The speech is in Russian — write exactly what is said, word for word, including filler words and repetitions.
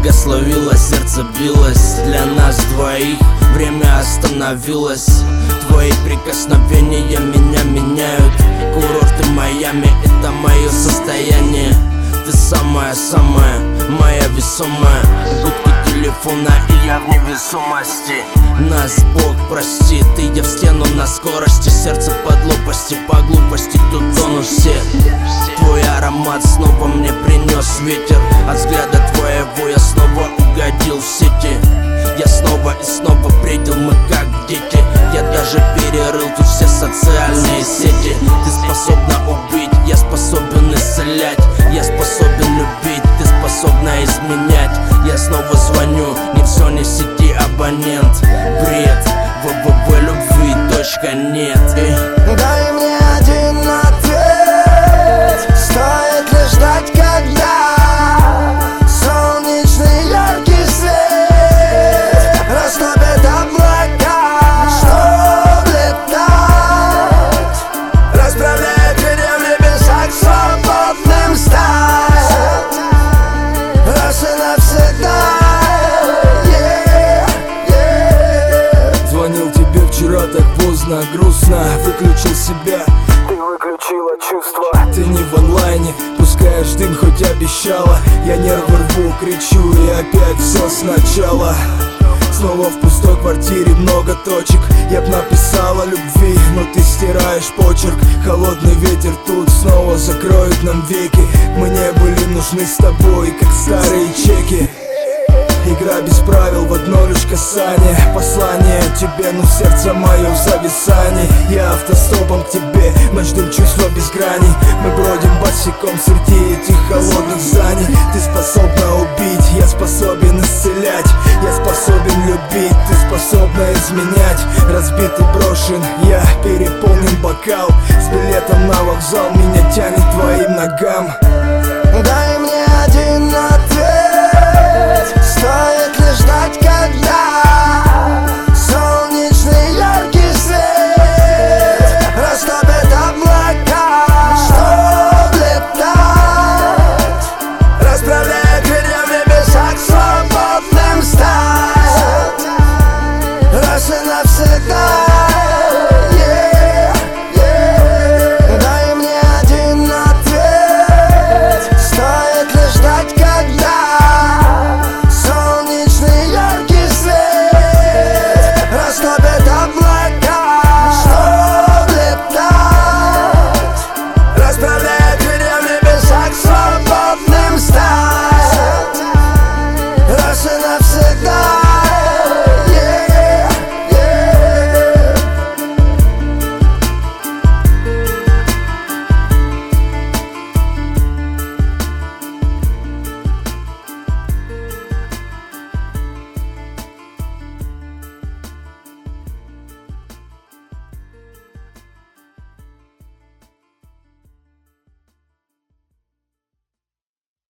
благословила, сердце билось для нас двоих. Время остановилось, твои прикосновения меня меняют. Курорты Майами — это мое состояние. Ты самая-самая, моя весомая. Гудки телефона, и я в невесомости. Нас Бог простит, и я в стену на скорости. Сердце под лопасти, по глупости тут тонут все. Твой аромат снова мне принес ветер. От взгляда твоего я снова угодил в сети. Я снова и снова предел, мы как дети. Я даже перерыл тут все социальные сети. Ты способна убить, я способен исцелять. Я способен любить, ты способна изменять. Я снова звоню, не в зоне сети абонент. Бред, в любви точка нет. Дай мне один ответ. Стоит ли ждать, когда солнечный яркий свет растопит облака, чтоб летать, расправляя крылья в небесах, свободным стать раз и навсегда. Yeah, yeah. Звонил тебе вчера так поздно, грустно, выключил себя. Ты выключила чувства. Ты не в онлайне, пускаешь дым, хоть обещала. Я нервы рву, кричу, и опять все сначала. Снова в пустой квартире много точек. Я б написала любви, но ты стираешь почерк. Холодный ветер тут снова закроет нам веки. Мы не были нужны с тобой, как старые чеки. Игра без правил, в одно лишь касание. Послание тебе, но сердце мое в зависании. Я автостопом к тебе, мы ждем чувства без граней. Мы бродим босиком среди этих холодных зданий. Ты способна убить, я способен исцелять. Я способен любить, ты способна изменять. Разбитый, брошен, я переполнен бокал. С билетом на вокзал меня тянет твоим ногам.